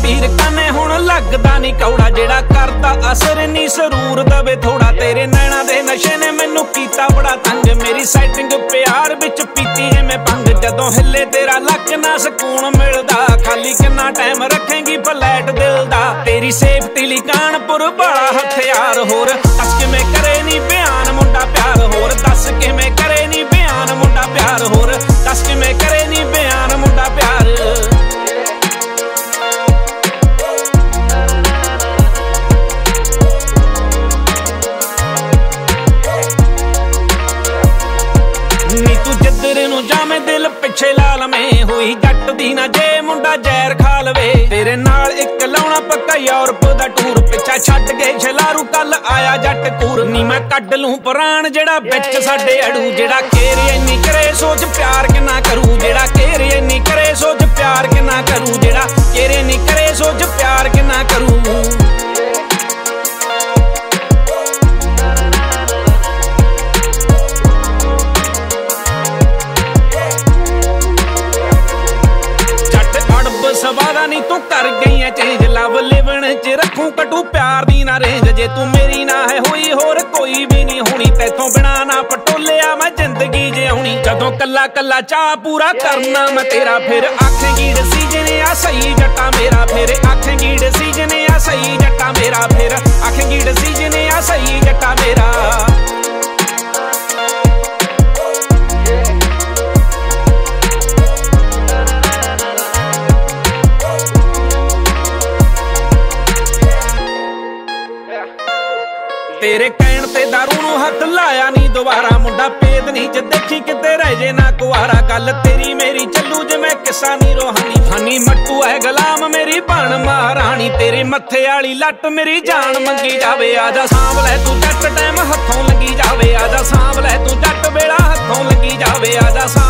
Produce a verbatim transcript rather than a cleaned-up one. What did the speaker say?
ਪੀਰ ਕਾਨੇ ਹੁਣ ਲੱਗਦਾ ਨੀ ਕੌੜਾ, ਜਿਹੜਾ ਕਰਦਾ ਅਸਰ ਨੀ ਸਰੂਰ ਦਵੇ ਥੋੜਾ। ਤੇਰੇ ਨੈਣਾ ਦੇ ਨਸ਼ੇ ਨੇ ਮੈਨੂੰ ਕੀਤਾ ਬੜਾ ਤੰਗ, ਮੇਰੀ ਸੈਟਿੰਗ ਪਿਆਰ ਵਿੱਚ ਪੀਤੀ ਐ ਮੈਂ ਭੰਗ। ਜਦੋਂ ਹਿੱਲੇ ਤੇਰਾ ਲੱਕ ਨਾ ਸਕੂਨ ਮਿਲਦਾ, ਖਾਲੀ ਕਿੰਨਾ ਟਾਈਮ ਰੱਖੇਂਗੀ ਫਲੈਟ ਦਿਲ ਦਾ। ਤੇਰੀ ਸੇਫਟੀ ਲਈ ਕਾਨਪੁਰ ਬੜਾ ਹਥਿਆਰ, ਹੋਰ ਦੱਸ ਕਿਵੇਂ ਕਰੇ ਨੀ ਬਿਆਨ ਮੁੰਡਾ ਪਿਆਰ, ਹੋਰ ਦੱਸ ਕਿਵੇਂ ਕਰੇ ਨੀ ਬਿਆਨ ਮੁੰਡਾ ਪਿਆਰ, ਹੋਰ ਦੱਸ ਕਿਵੇਂ ਕਰੇ ਨੀ ਬਿਆਨ ਮੁੰਡਾ ਪਿਆਰ। ਨੀ ਤੂੰ ਜਿੱਧਰ ਨੂੰ ਜਾਵੇਂ ਦਿਲ ਪਿੱਛੇ ਲਾ ਲਵੇਂ, ਹੋਈ ਜੱਟ ਦੀ ਨਾ ਜੇ ਮੁੰਡਾ ਜ਼ਹਿਰ ਖਾ ਲਵੇ। ਤੇਰੇ ਨਾਲ ਇੱਕ ਲਾਉਣਾ ਪੱਕਾ ਯੂਰਪ ਦਾ ਟੂਰ, ਪਿੱਛਾ ਛੱਡ ਕੇ ਛਲਾਰੂ ਕੱਲ ਆਇਆ ਜੱਟ ਕੂਰ। ਨੀ ਮੈਂ ਕੱਢ ਲੂੰ ਪ੍ਰਾਣ ਜਿਹੜਾ ਵਿੱਚ ਸਾਡੇ ਅੜੂ, ਜਿਹੜਾ ਕੇਰੇ ਇੰਨੀ ਕਰੇ ਸੋਚ ਪਿਆਰ ਕਿੰਨਾ ਕਰੂ, ਜਿਹੜਾ ਕੇਰੇ ਇੰਨੀ ਕਰੇ ਸੋਚ ਪਿਆਰ ਕਿੰਨਾ ਕਰੂ, ਜਿਹੜਾ ਕੇਰੇ ਨੀ ਕਰੇ ਸੋਚ ਪਿਆਰ ਕਿੰਨਾ ਕਰੂ। ਸਵਾਦਾ ਨੀ ਤੂੰ ਕਰ ਗਈ ਐ ਚੇਂਜ, ਲਵ ਲਿਵਣ ਚ ਰੱਖੂ ਕਟੂ ਪਿਆਰ ਦੀ ਨਾ ਰੇਂਜ। ਜੇ ਤੂੰ ਮੇਰੀ ਨਾ ਹੈ ਹੋਈ ਹੋਰ ਕੋਈ ਵੀ ਨੀ ਹੋਣੀ, ਤੈਥੋਂ ਬਿਨਾ ਨਾ ਪਟੋਲਿਆ ਮੈਂ ਜ਼ਿੰਦਗੀ ਜਿਉਣੀ। ਜਦੋਂ ਕੱਲਾ ਕੱਲਾ ਚਾਹ ਪੂਰਾ ਕਰਨਾ ਮੈਂ ਤੇਰਾ, ਫਿਰ ਆਖੇਂਗੀ ਡਿਸੀਜਨ ਆ ਸਹੀ ਜੱਟਾ ਮੇਰਾ, ਫਿਰ ਆਖੇਂਗੀ ਡਿਸੀਜਨ ਆ ਸਹੀ ਜੱਟਾ ਮੇਰਾ, ਫਿਰ ਆਖੇਂਗੀ ਡਿਸੀਜਨ ਆ ਸਹੀ ਜੱਟਾ ਮੇਰਾ। ਤੇਰੇ ਕਹਿਣ ਤੇ ਦਾਰੂ ਨੂੰ ਹੱਥ ਲਾਇਆ ਨੀ ਦੁਬਾਰਾ, ਮੁੰਡਾ ਪੇਦ ਨੀ ਚ ਦੇਖੀ ਕਿਤੇ ਰਹਿ ਜੇ ਨਾ ਕੁਆਰਾ। ਗੱਲ ਤੇਰੀ ਮੇਰੀ ਚੱਲੂ ਜਿਵੇਂ ਕਿਸਾ ਨੀ ਰੋਹਾਨੀ, ਹਾਨੀ ਮੱਟੂ ਐ ਗੁਲਾਮ ਮੇਰੀ ਬਣ ਮਹਾਰਾਣੀ। ਤੇਰੇ ਮੱਥੇ ਵਾਲੀ ਲੱਟ ਮੇਰੀ ਜਾਨ ਮੰਗੀ ਜਾਵੇ, ਆਜਾ ਸਾਂਭ ਲੈ ਤੂੰ ਜੱਟ ਟਾਈਮ ਹੱਥੋਂ ਲੱਗੀ ਜਾਵੇ, ਆਜਾ ਸਾਂਭ ਲੈ ਤੂੰ ਜੱਟ ਵੇਲਾ ਹੱਥੋਂ ਲੱਗੀ ਜਾਵੇ, ਆਜਾ।